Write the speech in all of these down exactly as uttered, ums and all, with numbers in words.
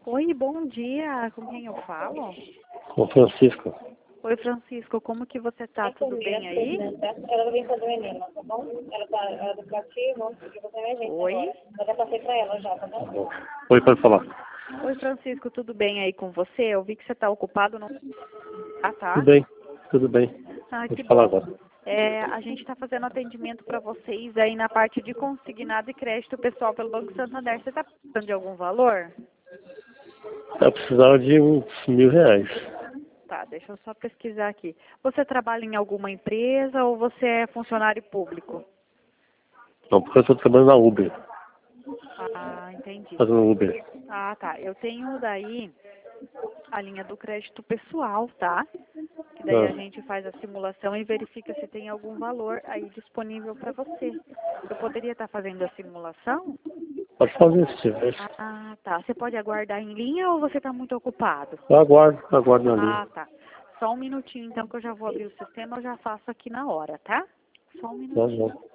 Oi, bom dia. Com quem eu falo? Com o Francisco. Oi, Francisco. Como que você tá? Tudo bem aí? Ela vem fazer o Enem, tá bom? Ela tá ela é do aplicativo, porque você é gente Oi? agora. Eu já passei pra ela já, tá bom? Tá bom. Oi, pode falar. Oi, Francisco. Tudo bem aí com você? Eu vi que você tá ocupado no... Ah, tá? Tudo bem, tudo bem. Ah, que Pode falar bom. agora. É, a gente está fazendo atendimento para vocês aí na parte de consignado e crédito pessoal pelo Banco Santander. Você está precisando de algum valor? Eu precisava de uns mil reais. Tá, deixa eu só pesquisar aqui. Você trabalha em alguma empresa ou você é funcionário público? Não, porque eu estou trabalhando na Uber. Ah, entendi. Fazendo Uber. Ah, tá. Eu tenho daí a linha do crédito pessoal, tá? Que daí a Ah, gente faz a simulação e verifica se tem algum valor aí disponível para você. Eu poderia estar fazendo a simulação? pode fazer se tiver. Ah, tá. Você pode aguardar em linha ou você está muito ocupado? Eu aguardo, aguardo na linha. Ah, tá. Só um minutinho, então, que eu já vou abrir o sistema, eu já faço aqui na hora, tá? Só um Tá minutinho. bom.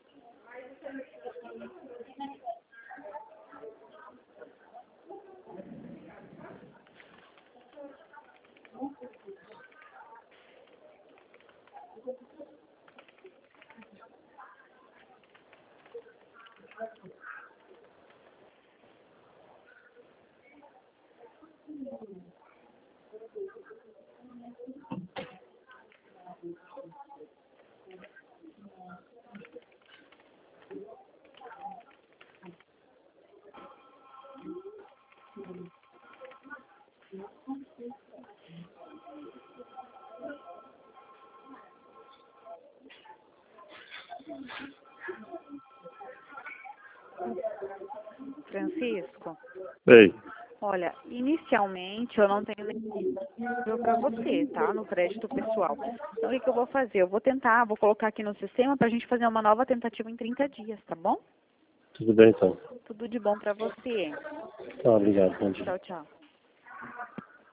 Francisco, Ei, olha, inicialmente eu não tenho nenhum para você, tá? No crédito pessoal. Então, o que que eu vou fazer? Eu vou tentar, vou colocar aqui no sistema para a gente fazer uma nova tentativa em trinta dias, tá bom? tudo bem então. Tudo de bom para você. Tá, obrigado. Bom dia. Tchau, tchau.